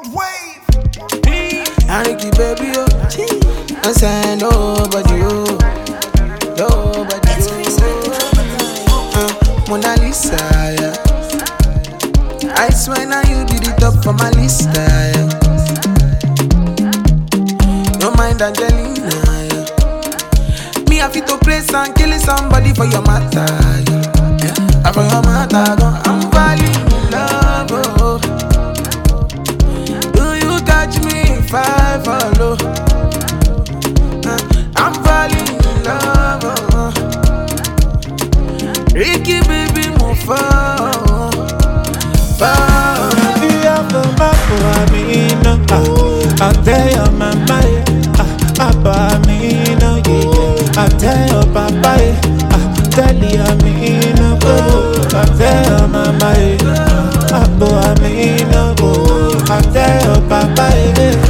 Aniki baby, oh, I say nobody, oh, nobody, oh. Mona Lisa, yeah. I swear now you be the top for my list, yeah. No mind Angelina, yeah. Me have to place and kill somebody for your matter, yeah. For your matter, I'm falling in love, oh. Do you catch me if I follow? I'm falling in love, oh. Ricky baby move forward. You have a map for me, no. I'll tell your mama, Papa, me, no. I'll tell your papa, tell your me, no. I'll tell your mama, Papa, me, no. I'll tell your papa,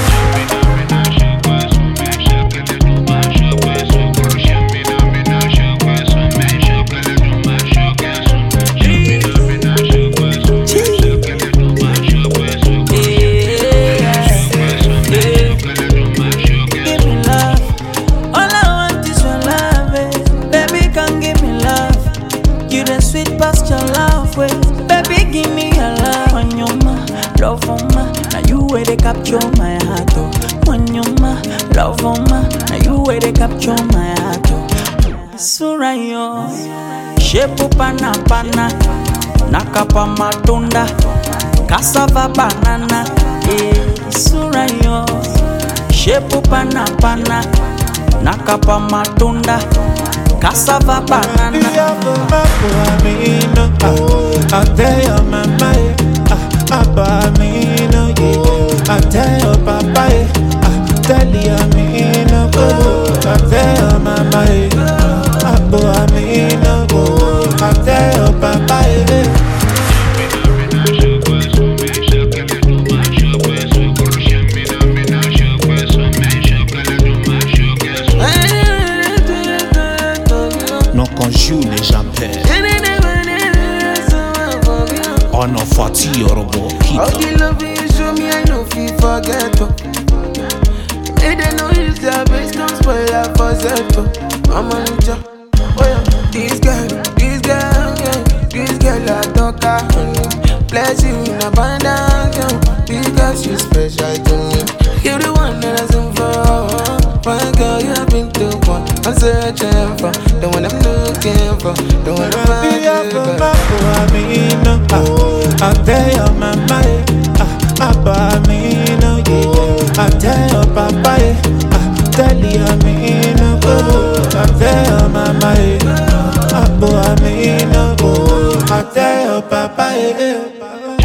sweet past your love, way. Baby, give me your love. When you're my love for my, now you where they capture my heart, oh. When you're my love for my, now you where they capture my heart, oh. Surayo, shepu pana pana, nakapa matunda, cassava banana, Surayo, shepu pana pana, nakapa matunda, cassava banana. You have a map for me, no. I'll tell your mama, Papa, me, no. I'll tell your papa, tell your me, no. I'll tell your mama, Papa, me, no. I'll tell your papa, non conjoue les gens perdent. On a fati yorobo all the love you show me, I know if you forget, oh. They know it's their best, don't spoil that for settle. I'm a ninja, oh yeah. This girl, I talk her honey. Bless you in abundance, yeah. Because you're special to me. You're the one that I sing for. My girl, you have been the one I'm searching for, the one I'm looking for, the one I'm finding for. I'll tell your mama, Papa, me, no. I'll tell your papa, tell your me, no. I'll tell your mama, Papa, me, no. I'll tell your papa,